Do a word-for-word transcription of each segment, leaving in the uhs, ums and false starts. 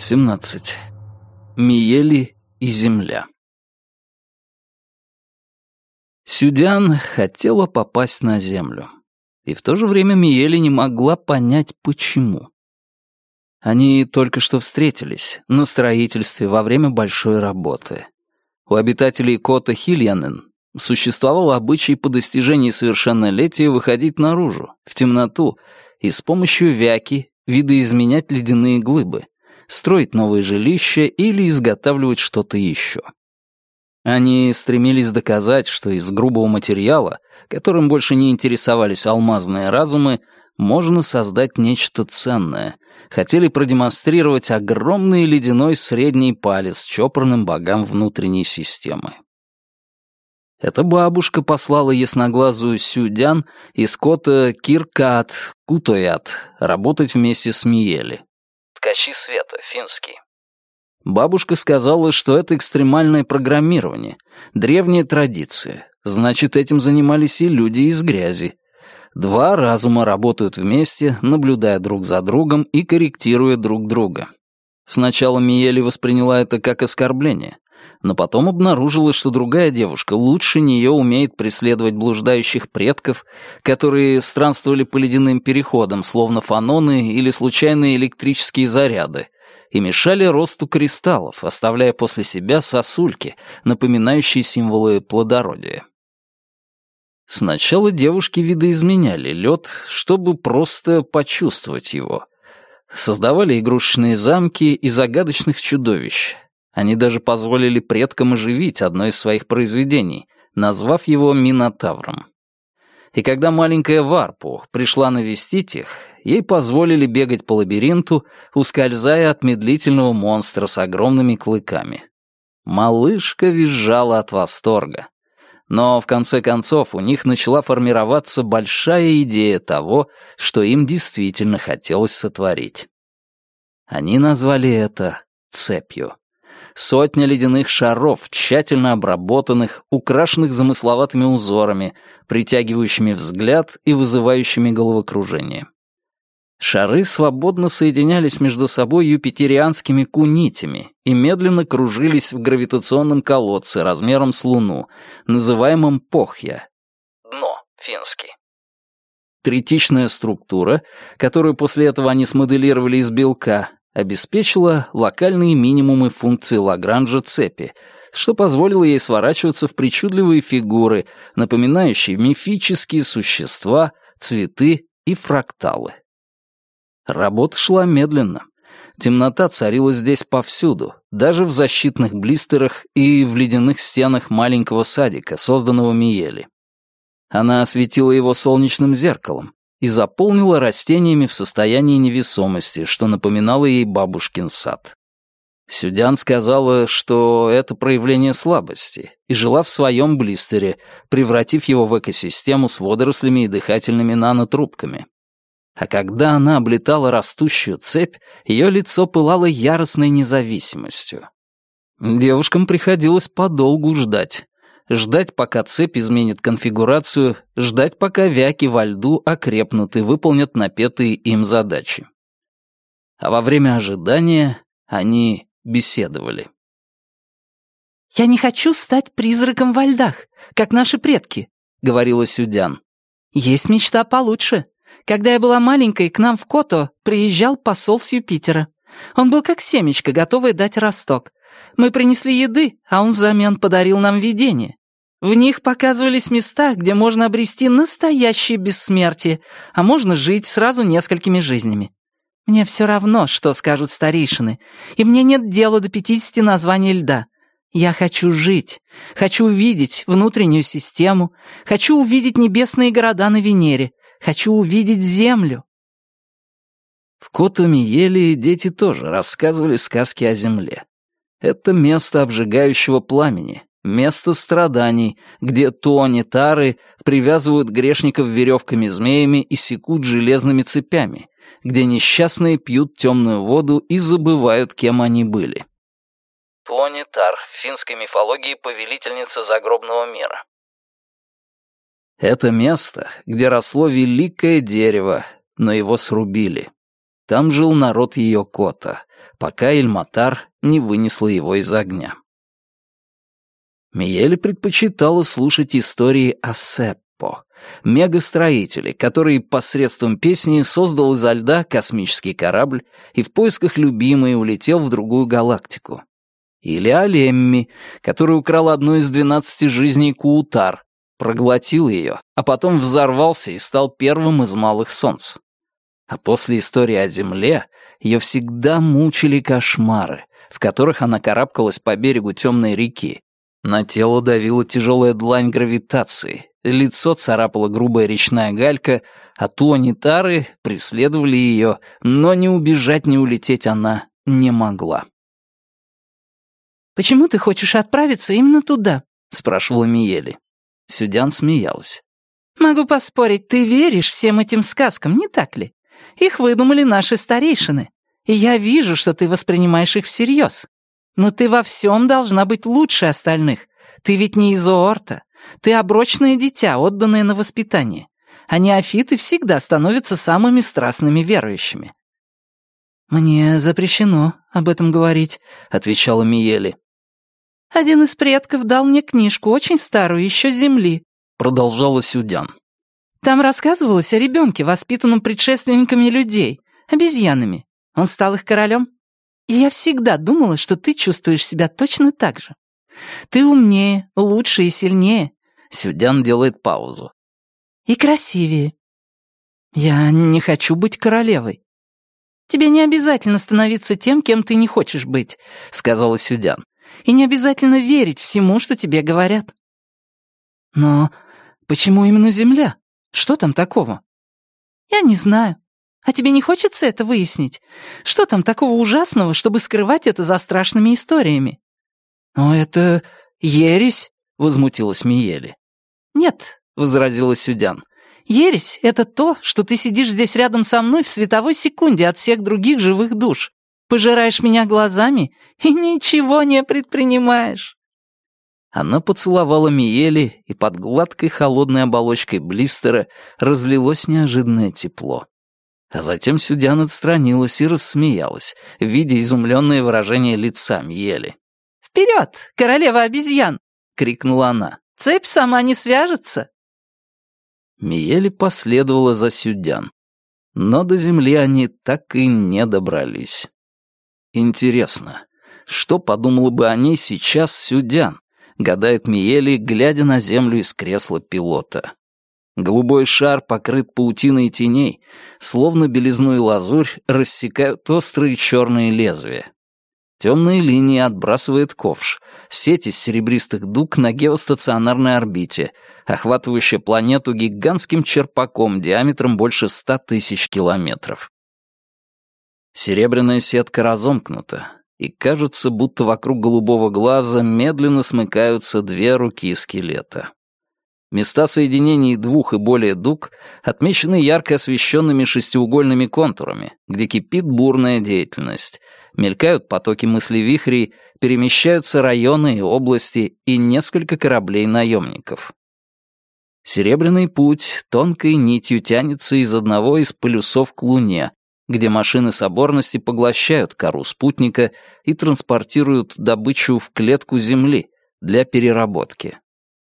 семнадцать. Миели и земля. Сюдян хотела попасть на землю. И в то же время Миели не могла понять, почему. Они только что встретились на строительстве во время большой работы. У обитателей Кота Хильянен существовал обычай по достижении совершеннолетия выходить наружу, в темноту, и с помощью вяки видоизменять ледяные глыбы, строить новые жилища или изготавливать что-то еще. Они стремились доказать, что из грубого материала, которым больше не интересовались алмазные разумы, можно создать нечто ценное. Хотели продемонстрировать огромный ледяной средний палец чопорным богам внутренней системы. Эта бабушка послала ясноглазую Сюдян из Кота Киркаат Кутоят работать вместе с Миели. Ткачи света, финский. Бабушка сказала, что это экстремальное программирование, древняя традиция, значит, этим занимались и люди из грязи. Два разума работают вместе, наблюдая друг за другом и корректируя друг друга. Сначала Миели восприняла это как оскорбление, но потом обнаружила, что другая девушка лучше нее умеет преследовать блуждающих предков, которые странствовали по ледяным переходам, словно фаноны или случайные электрические заряды, и мешали росту кристаллов, оставляя после себя сосульки, напоминающие символы плодородия. Сначала девушки видоизменяли лед, чтобы просто почувствовать его. Создавали игрушечные замки и загадочных чудовищ. Они даже позволили предкам оживить одно из своих произведений, назвав его Минотавром. И когда маленькая Варпу пришла навестить их, ей позволили бегать по лабиринту, ускользая от медлительного монстра с огромными клыками. Малышка визжала от восторга. Но, в конце концов, у них начала формироваться большая идея того, что им действительно хотелось сотворить. Они назвали это цепью. Сотня ледяных шаров, тщательно обработанных, украшенных замысловатыми узорами, притягивающими взгляд и вызывающими головокружение. Шары свободно соединялись между собой юпитерианскими кунитями и медленно кружились в гравитационном колодце размером с Луну, называемом Похья. Дно, финский. Третичная структура, которую после этого они смоделировали из белка, обеспечила локальные минимумы функции Лагранжа цепи, что позволило ей сворачиваться в причудливые фигуры, напоминающие мифические существа, цветы и фракталы. Работа шла медленно. Темнота царила здесь повсюду, даже в защитных блистерах и в ледяных стенах маленького садика, созданного Миели. Она осветила его солнечным зеркалом и заполнила растениями в состоянии невесомости, что напоминало ей бабушкин сад. Сюдян сказала, что это проявление слабости, и жила в своем блистере, превратив его в экосистему с водорослями и дыхательными нанотрубками. А когда она облетала растущую цепь, ее лицо пылало яростной независимостью. Девушкам приходилось подолгу ждать. Ждать, пока цепь изменит конфигурацию, ждать, пока вяки во льду окрепнут и выполнят напетые им задачи. А во время ожидания они беседовали. «Я не хочу стать призраком во льдах, как наши предки», — говорила Сюдян. «Есть мечта получше. Когда я была маленькой, к нам в Кото приезжал посол с Юпитера. Он был как семечко, готовое дать росток. Мы принесли еды, а он взамен подарил нам видение. В них показывались места, где можно обрести настоящее бессмертие, а можно жить сразу несколькими жизнями. Мне все равно, что скажут старейшины, и мне нет дела до пятидесяти названий льда. Я хочу жить, хочу увидеть внутреннюю систему, хочу увидеть небесные города на Венере, хочу увидеть Землю». В Кото-Миели дети тоже рассказывали сказки о земле. Это место обжигающего пламени, место страданий, где туони-тары привязывают грешников веревками-змеями и секут железными цепями, где несчастные пьют темную воду и забывают, кем они были. Туони-тар в финской мифологии повелительница загробного мира. Это место, где росло великое дерево, но его срубили. Там жил народ ее Кота, пока Ильматар не вынесла его из огня. Миели предпочитала слушать истории о Сеппо, мегастроителе, который посредством песни создал изо льда космический корабль и в поисках любимой улетел в другую галактику. Или о Лемми, который украл одну из двенадцати жизней Куутар, проглотил ее, а потом взорвался и стал первым из малых солнц. А после истории о Земле ее всегда мучили кошмары, в которых она карабкалась по берегу темной реки. На тело давила тяжелая длань гравитации, лицо царапала грубая речная галька, а туанитары преследовали ее, но ни убежать, ни улететь она не могла. «Почему ты хочешь отправиться именно туда?» — спрашивала Миели. Сюдян смеялась. «Могу поспорить, ты веришь всем этим сказкам, не так ли? Их выдумали наши старейшины, и я вижу, что ты воспринимаешь их всерьез. Но ты во всем должна быть лучше остальных. Ты ведь не из Оорта. Ты оброчное дитя, отданное на воспитание. А неофиты всегда становятся самыми страстными верующими». «Мне запрещено об этом говорить», — отвечала Миели. «Один из предков дал мне книжку, очень старую, еще с земли», — продолжала Сюдян. «Там рассказывалось о ребенке, воспитанном предшественниками людей, обезьянами. Он стал их королем. И я всегда думала, что ты чувствуешь себя точно так же. Ты умнее, лучше и сильнее». Сюдян делает паузу. «И красивее». «Я не хочу быть королевой». «Тебе не обязательно становиться тем, кем ты не хочешь быть», — сказала Сюдян. «И не обязательно верить всему, что тебе говорят». «Но почему именно Земля? Что там такого?» «Я не знаю. А тебе не хочется это выяснить? Что там такого ужасного, чтобы скрывать это за страшными историями?» «Но это ересь», — возмутилась Миели. «Нет», — возразила Сюдян. «Ересь — это то, что ты сидишь здесь рядом со мной в световой секунде от всех других живых душ, пожираешь меня глазами и ничего не предпринимаешь». Она поцеловала Миели, и под гладкой холодной оболочкой блистера разлилось неожиданное тепло. А затем Сюдян отстранилась и рассмеялась, видя изумленное выражение лица Миели. «Вперед, королева обезьян!» — крикнула она. «Цепь сама не свяжется!» Миели последовала за Сюдян, но до земли они так и не добрались. Интересно, что подумала бы о ней сейчас Сюдян, гадает Миели, глядя на землю из кресла пилота. Голубой шар покрыт паутиной теней, словно белизну и лазурь рассекают острые черные лезвия. Темные линии отбрасывает ковш, сеть из серебристых дуг на геостационарной орбите, охватывающая планету гигантским черпаком диаметром больше ста тысяч километров. Серебряная сетка разомкнута, и кажется, будто вокруг голубого глаза медленно смыкаются две руки скелета. Места соединений двух и более дуг отмечены ярко освещенными шестиугольными контурами, где кипит бурная деятельность. Мелькают потоки мыслевихрей, перемещаются районы и области и несколько кораблей-наемников. Серебряный путь тонкой нитью тянется из одного из полюсов к Луне, где машины соборности поглощают кору спутника и транспортируют добычу в клетку Земли для переработки.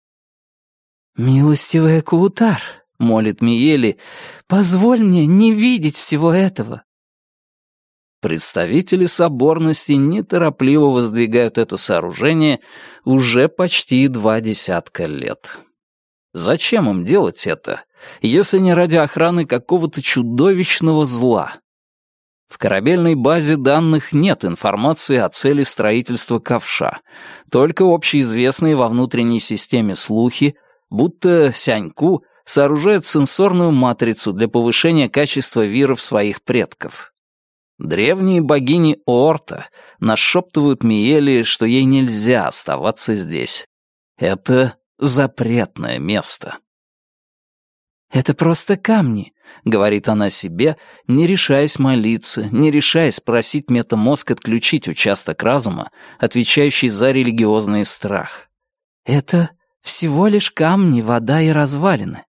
«Милостивая Куутар», — молит Миели, — «позволь мне не видеть всего этого». Представители соборности неторопливо воздвигают это сооружение уже почти два десятка лет. Зачем им делать это, если не ради охраны какого-то чудовищного зла? В корабельной базе данных нет информации о цели строительства ковша, только общеизвестные во внутренней системе слухи, будто Сяньку сооружает сенсорную матрицу для повышения качества виров своих предков. Древние богини Оорта нашептывают Миели, что ей нельзя оставаться здесь. Это запретное место. «Это просто камни», — говорит она себе, не решаясь молиться, не решаясь просить метамозг отключить участок разума, отвечающий за религиозный страх. «Это всего лишь камни, вода и развалины».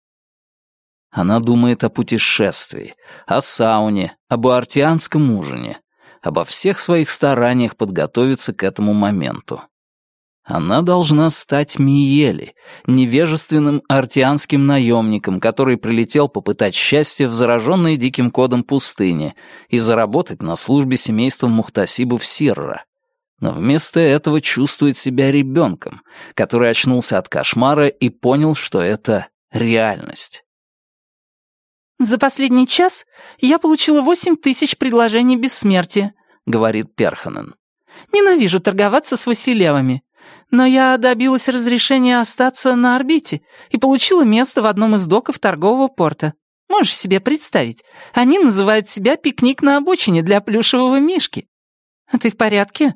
Она думает о путешествии, о сауне, об уартианском ужине. обо всех своих стараниях подготовиться к этому моменту. Она должна стать Миели, невежественным артианским наемником, который прилетел попытать счастье в зараженной диким кодом пустыне и заработать на службе семейства Мухтасибов Сирра. Но вместо этого чувствует себя ребенком, который очнулся от кошмара и понял, что это реальность. «За последний час я получила восемь тысяч предложений бессмертия», — говорит Перханен. «Ненавижу торговаться с Василевыми. Но я добилась разрешения остаться на орбите и получила место в одном из доков торгового порта. Можешь себе представить, они называют себя «пикник на обочине» для плюшевого мишки. А ты в порядке?»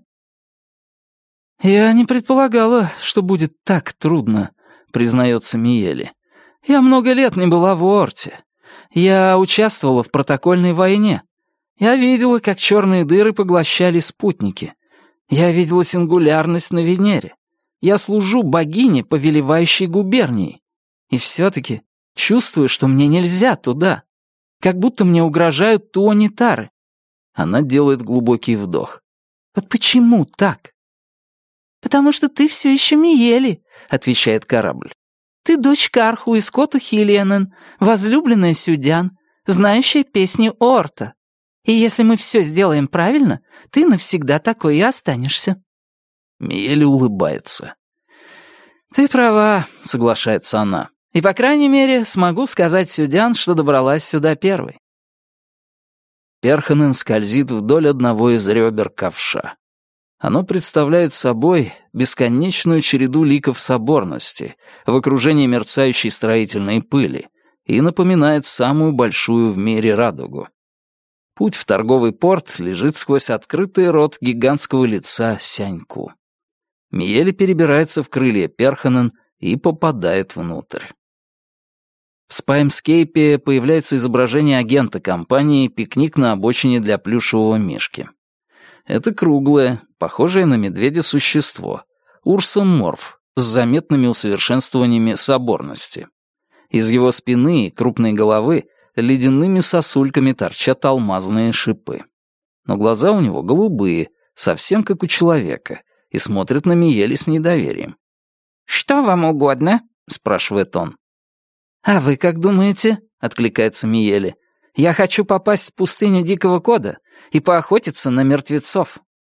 «Я не предполагала, что будет так трудно», — признается Миели. «Я много лет не была в Уорте. Я участвовала в протокольной войне. Я видела, как черные дыры поглощали спутники. Я видела сингулярность на Венере. Я служу богине, повелевающей губернией. И все-таки чувствую, что мне нельзя туда. Как будто мне угрожают туонитары». Она делает глубокий вдох. «Вот почему так?» «Потому что ты все еще Миели», — отвечает корабль. «Ты дочь Карху и Скотту Хиллианен, возлюбленная Сюдян, знающая песни Орта. И если мы все сделаем правильно, ты навсегда такой и останешься». Миели улыбается. «Ты права», — соглашается она. «И, по крайней мере, смогу сказать Сюдян, что добралась сюда первой». Перханен скользит вдоль одного из ребер ковша. Оно представляет собой бесконечную череду ликов соборности в окружении мерцающей строительной пыли и напоминает самую большую в мире радугу. Путь в торговый порт лежит сквозь открытый рот гигантского лица Сяньку. Миели перебирается в крылья Перханен и попадает внутрь. В спаймскейпе появляется изображение агента компании «Пикник на обочине для плюшевого мишки». Это круглое, похожее на медведя существо, урсоморф, с заметными усовершенствованиями соборности. Из его спины и крупной головы ледяными сосульками торчат алмазные шипы. Но глаза у него голубые, совсем как у человека, и смотрят на Миели с недоверием. «Что вам угодно?» — спрашивает он. «А вы как думаете?» — откликается Миели. «Я хочу попасть в пустыню Дикого Кода и поохотиться на мертвецов».